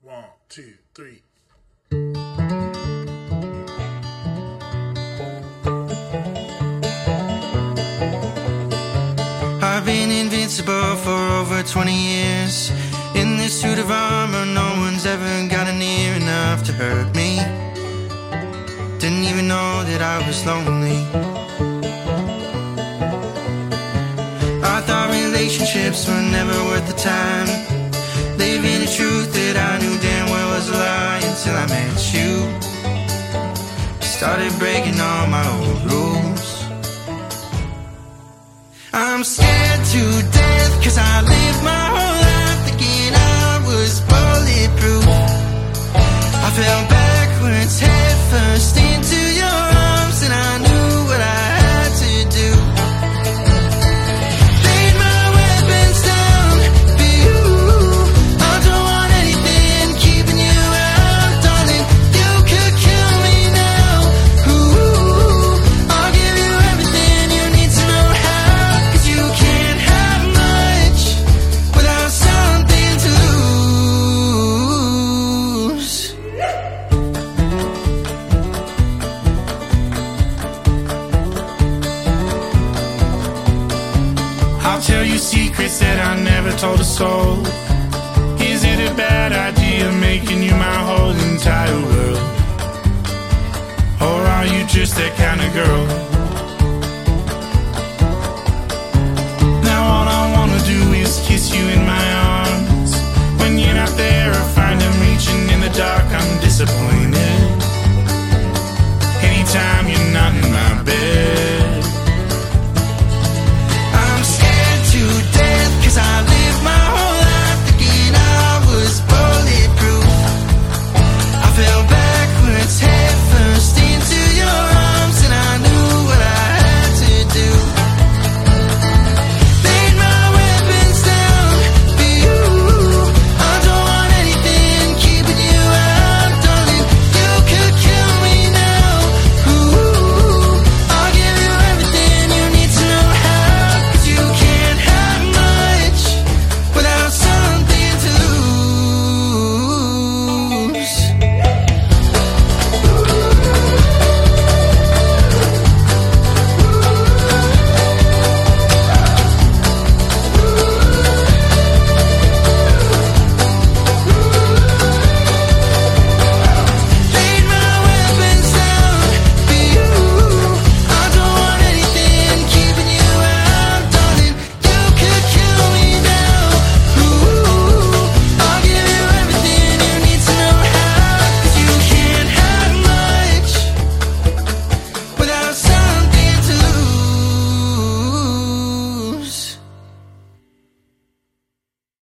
One, two, three. I've been invincible for over 20 years. In this suit of armor, no one's ever gotten near enough to hurt me. Didn't even know that I was lonely. I thought relationships were never worth the time, living a truth that I knew damn well was a lie until I met you. Started breaking all my old rules. I'm scared to death, cause I lived my whole life thinking I was bulletproof. I fell backwards head first into your arms, and I knew what I had to do. Laid my weapons down for you. I don't want anything keeping you out, darling. You could kill me now. Ooh, I'll give you everything you need to know how. You can't have much without something to lose. I'll tell you secrets that I never told a soul. Is it a bad idea making you my whole entire world? Or are you just that kind of girl